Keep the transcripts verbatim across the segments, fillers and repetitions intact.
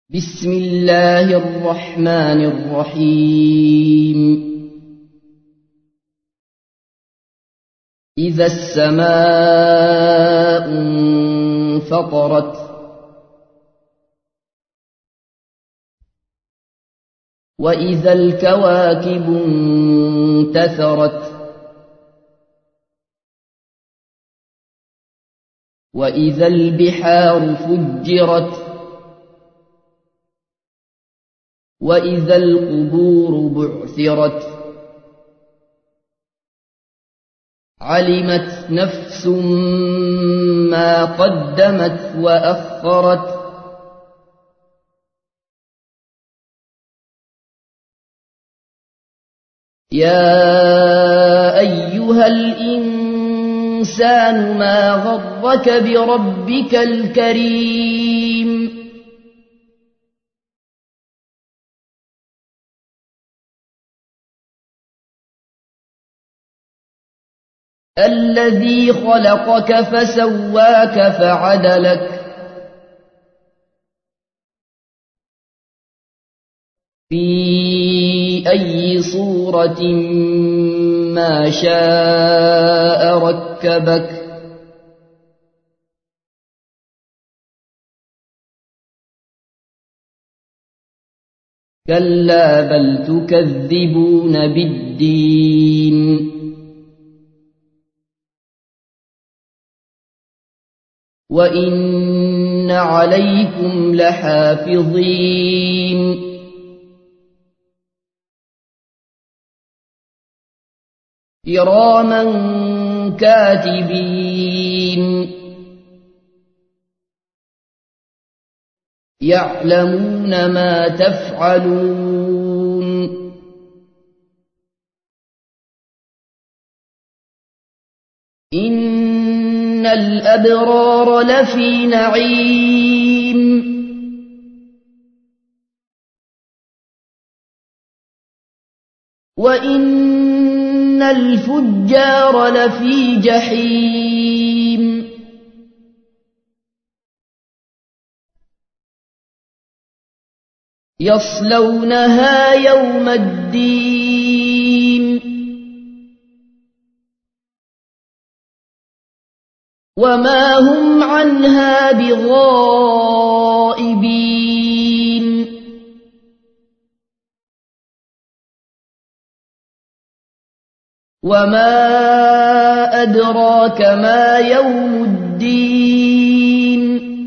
بسم الله الرحمن الرحيم إذا السماء انفطرت وإذا الكواكب انتثرت وإذا البحار فجرت وإذا القبور بعثرت علمت نفس ما قدمت وأخرت يا أيها الإنسان ما غرك بربك الكريم الذي خلقك فسواك فعدلك في أي صورة ما شاء ركبك كلا بل تكذبون بالدين وإن عليكم لحافظين كراما كاتبين يعلمون ما تفعلون إن الأبرار لفي نعيم وإن الفجار لفي جحيم يصلونها يوم الدين وما هم عنها بغائبين وما أدراك ما يوم الدين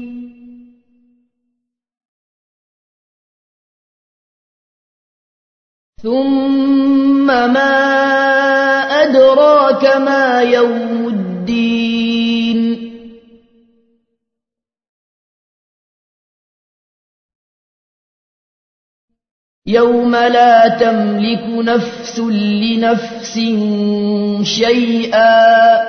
ثم ما أدراك ما يوم الدين يوم لا تملك نفس لنفس شيئا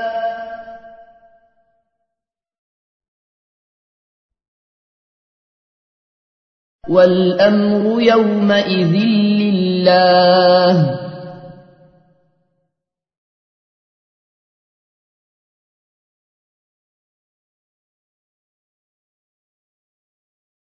والأمر يومئذ لله